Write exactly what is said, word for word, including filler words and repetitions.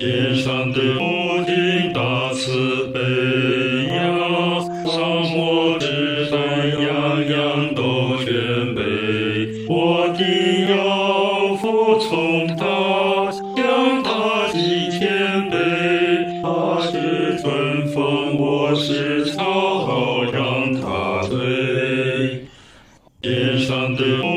天上的母亲大慈悲呀，沙漠之山样样都全备，我定要服从他，向他敬谦卑，他是春风，我是草，好让他醉。天上的